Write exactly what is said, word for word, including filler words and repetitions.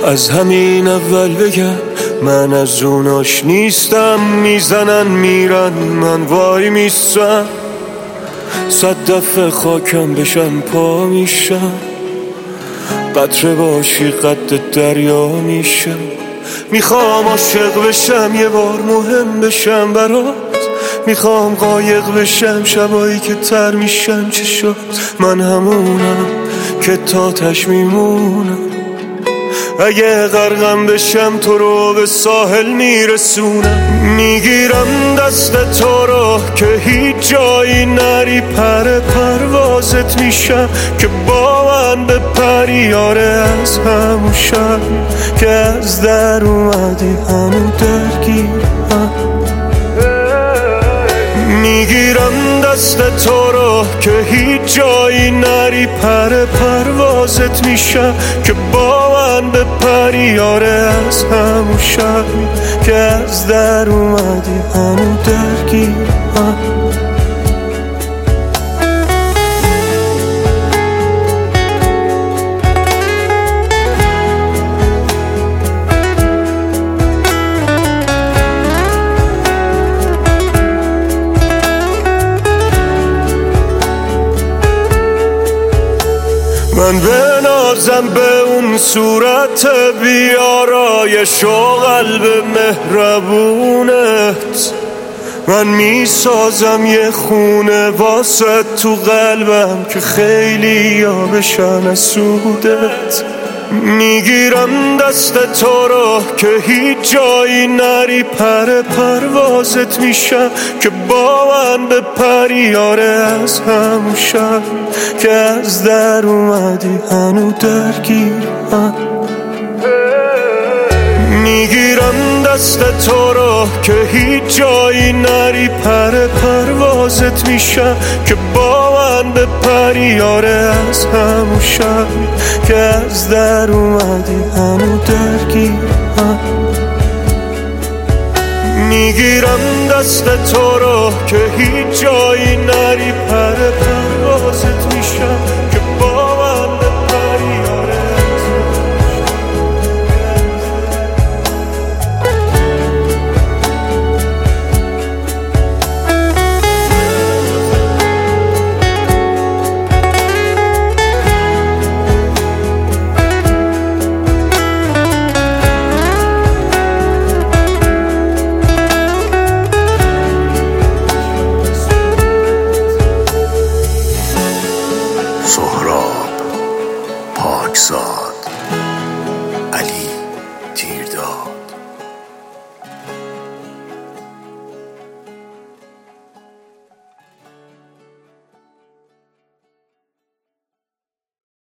از همین اول بگم من از اوناش نیستم. میزنن میرن من وای میستم، صد دفعه خاکم بشن پا میشم. قطره باشی قد دریا میشم. میخوام عاشق بشم یه بار مهم بشم برات. میخوام قایق بشم شبایی که تر میشم چشات. من همونم که تاتش میمونم. اگه غرقم بشم تو رو به ساحل میرسونم. میگیرم دست تو رو که هیچ جایی نری. پر پروازت میشم که با من به پریاره. از همون شب که از در اومدی هنو درگیرم. میگیرم دست تو رو که هیچ جایی نری. پر پروازت میشم که با من به پریاره. از همون شب که از در اومدی هنو درگیرم. من بنازم به اون صورت بیارایش و قلب مهربونت. من میسازم یه خونه واسه تو قلبم که خیلی ها بشن از سودت. میگیرم دست تو رو که هیچ جایی نری. پر پروازت میشم که با من به پریاره. از همون شب که از در اومدی هنو درگیرم. میگیرم دست تو رو که هیچ جایی نری. پر پروازت میشم که با من به پریاره. از همون شب که از در اومدی هنو درگیرم. میگیرم دست تو رو که هیچ جایی نری. پر